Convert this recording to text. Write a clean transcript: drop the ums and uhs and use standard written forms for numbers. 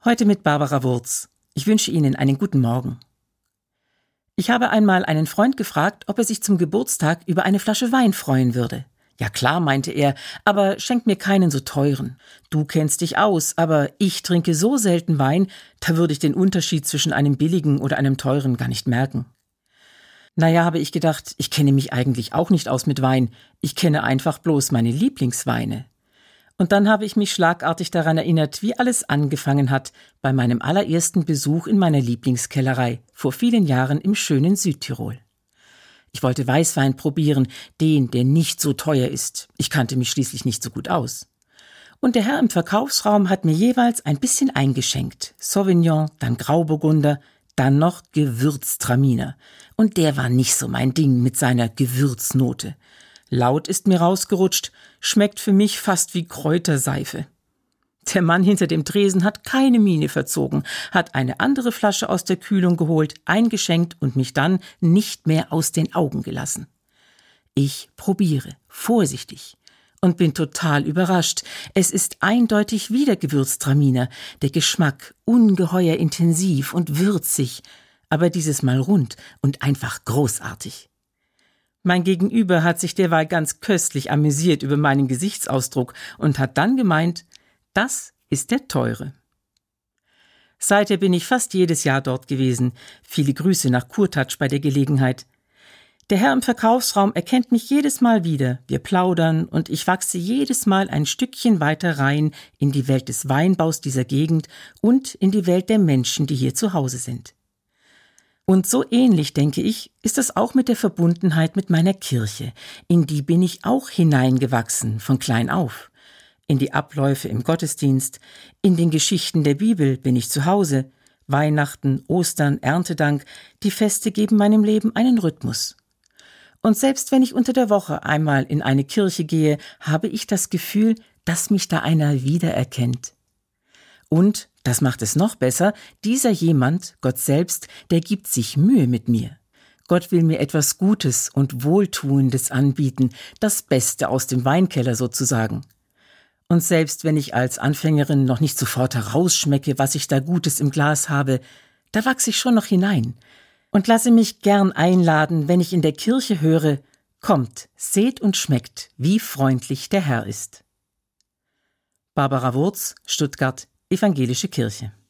Heute mit Barbara Wurz. Ich wünsche Ihnen einen guten Morgen. Ich habe einmal einen Freund gefragt, ob er sich zum Geburtstag über eine Flasche Wein freuen würde. Ja klar, meinte er, aber schenk mir keinen so teuren. Du kennst dich aus, aber ich trinke so selten Wein, da würde ich den Unterschied zwischen einem billigen oder einem teuren gar nicht merken. Naja, habe ich gedacht, ich kenne mich eigentlich auch nicht aus mit Wein. Ich kenne einfach bloß meine Lieblingsweine. Und dann habe ich mich schlagartig daran erinnert, wie alles angefangen hat bei meinem allerersten Besuch in meiner Lieblingskellerei vor vielen Jahren im schönen Südtirol. Ich wollte Weißwein probieren, den, der nicht so teuer ist. Ich kannte mich schließlich nicht so gut aus. Und der Herr im Verkaufsraum hat mir jeweils ein bisschen eingeschenkt. Sauvignon, dann Grauburgunder, dann noch Gewürztraminer. Und der war nicht so mein Ding mit seiner Gewürznote. Laut ist mir rausgerutscht, schmeckt für mich fast wie Kräuterseife. Der Mann hinter dem Tresen hat keine Miene verzogen, hat eine andere Flasche aus der Kühlung geholt, eingeschenkt und mich dann nicht mehr aus den Augen gelassen. Ich probiere, vorsichtig, und bin total überrascht. Es ist eindeutig wieder Gewürztraminer, der Geschmack ungeheuer intensiv und würzig, aber dieses Mal rund und einfach großartig. Mein Gegenüber hat sich derweil ganz köstlich amüsiert über meinen Gesichtsausdruck und hat dann gemeint, das ist der teure. Seither bin ich fast jedes Jahr dort gewesen. Viele Grüße nach Kurtatsch bei der Gelegenheit. Der Herr im Verkaufsraum erkennt mich jedes Mal wieder. Wir plaudern und ich wachse jedes Mal ein Stückchen weiter rein in die Welt des Weinbaus dieser Gegend und in die Welt der Menschen, die hier zu Hause sind. Und so ähnlich, denke ich, ist das auch mit der Verbundenheit mit meiner Kirche. In die bin ich auch hineingewachsen, von klein auf. In die Abläufe im Gottesdienst, in den Geschichten der Bibel bin ich zu Hause. Weihnachten, Ostern, Erntedank, die Feste geben meinem Leben einen Rhythmus. Und selbst wenn ich unter der Woche einmal in eine Kirche gehe, habe ich das Gefühl, dass mich da einer wiedererkennt. Und, das macht es noch besser, dieser jemand, Gott selbst, der gibt sich Mühe mit mir. Gott will mir etwas Gutes und Wohltuendes anbieten, das Beste aus dem Weinkeller sozusagen. Und selbst wenn ich als Anfängerin noch nicht sofort herausschmecke, was ich da Gutes im Glas habe, da wachse ich schon noch hinein und lasse mich gern einladen, wenn ich in der Kirche höre, kommt, seht und schmeckt, wie freundlich der Herr ist. Barbara Wurz, Stuttgart, Evangelische Kirche.